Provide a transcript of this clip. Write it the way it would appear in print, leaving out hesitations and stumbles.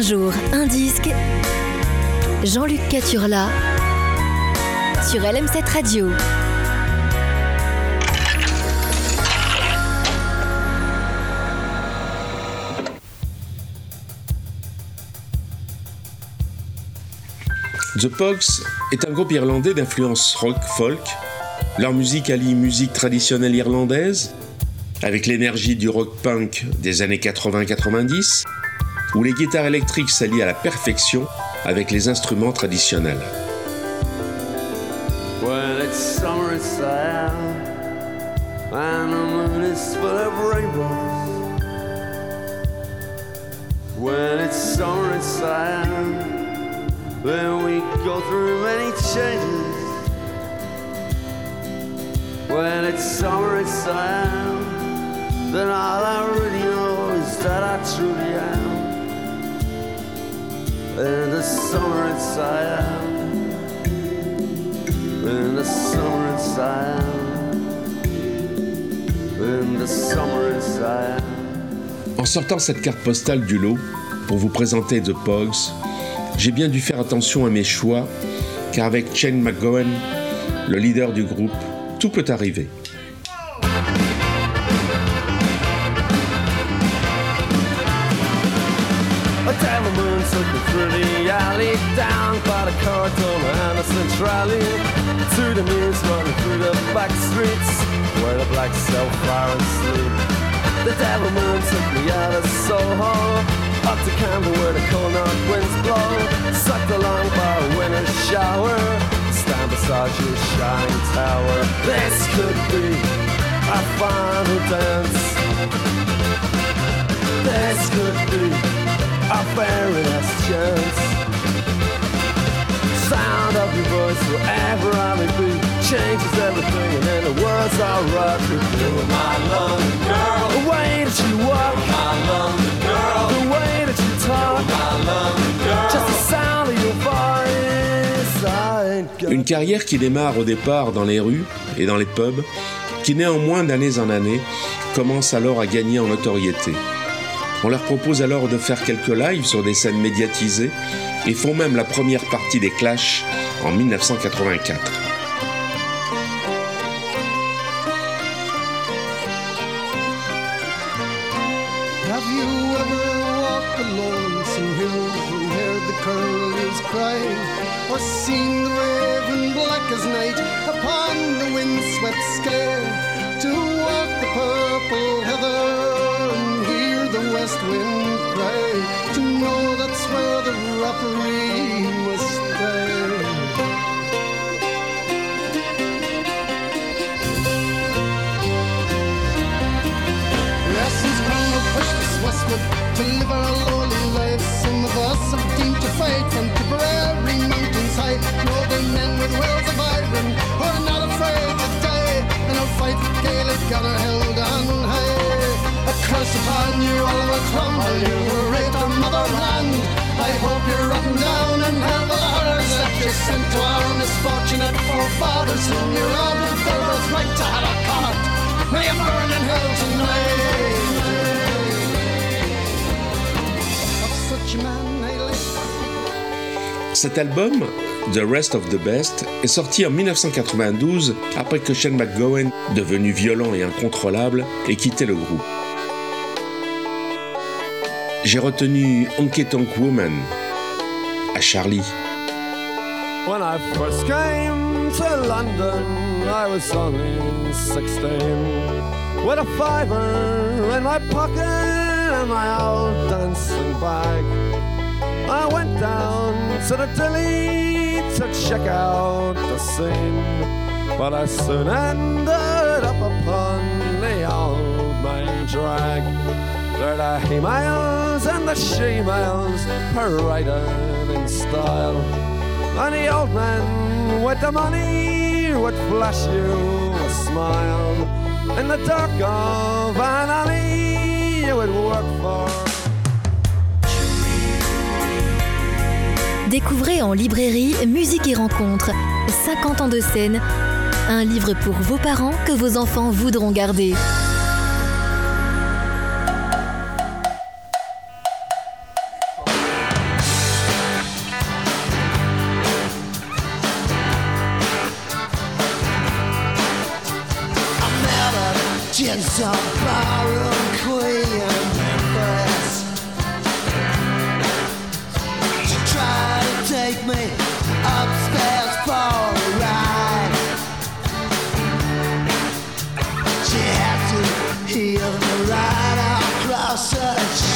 jour, un disque. Jean-Luc Caturla sur LM7 Radio. The Pogues est un groupe irlandais d'influence rock-folk. Leur musique allie musique traditionnelle irlandaise avec l'énergie du rock-punk des années 80-90, où les guitares électriques s'allient à la perfection avec les instruments traditionnels. When it's summer it's sad and the moon is full of rainbows. When it's summer it's sad, then we go through many changes. When it's summer it's sad, then all I really know is that I truly am. In the summer it's sad, in the summer it's sad, in the summer it's sad. En sortant cette carte postale du lot pour vous présenter The Pogues, j'ai bien dû faire attention à mes choix, car avec Shane MacGowan, le leader du groupe, tout peut arriver. A devil moon took me through the alley, down by the Cardona and the Centrale, to the mews running through the back streets, where the black self-flowers sleep. The devil moon took me out of Soho, up to Camden where the cold north winds blow, sucked along by a winter shower, stand beside your shining tower. This could be a final dance. This could be a very last chance. Sound of your voice wherever I may be changes everything, and then the world's alright with you. My London girl, the way that you walk. My London girl, the way that you talk. My London girl, just the sound of your voice. Une carrière qui démarre au départ dans les rues et dans les pubs, qui néanmoins d'année en année commence alors à gagner en notoriété. On leur propose alors de faire quelques lives sur des scènes médiatisées et font même la première partie des Clash en 1984. Have you ever walked the lonesome hills and heard the curlews cry, or seen the raven black as night upon the windswept sky? To walk the purple heather and hear the west wind cry, to know that's where the rapparee must die. Lessons come to push us westward to live our lowly lives. Some of us have deemed to fight from Tipperary mountains high, noble men with wills of iron who are not afraid to die, and I'll fight for Gaelic honor held on high. A curse upon you, Oliver Cromwell, you who raped our motherland. I hope you're rotten down in hell the horrors that you sent to our misfortunate forefathers, whom you robbed their birthright to have a comet. May you burn in hell tonight. Of such a man I live. Cet album, The Rest of the Best, est sorti en 1992 après que Shane MacGowan, devenu violent et incontrôlable, ait quitté le groupe. J'ai retenu Honky Tonk Woman à Charlie. When I first came to London, I was only 16, with a fiver in my pocket and my old dancing bag. I went down to the Dilly to check out the scene, but I soon ended up upon the old main drag. There the he-males and the she-males paraded in style, and the old man with the money would flash you a smile. In the dark of an alley you would work for. Découvrez en librairie Musique et Rencontres, 50 ans de scène, un livre pour vos parents que vos enfants voudront garder. touch.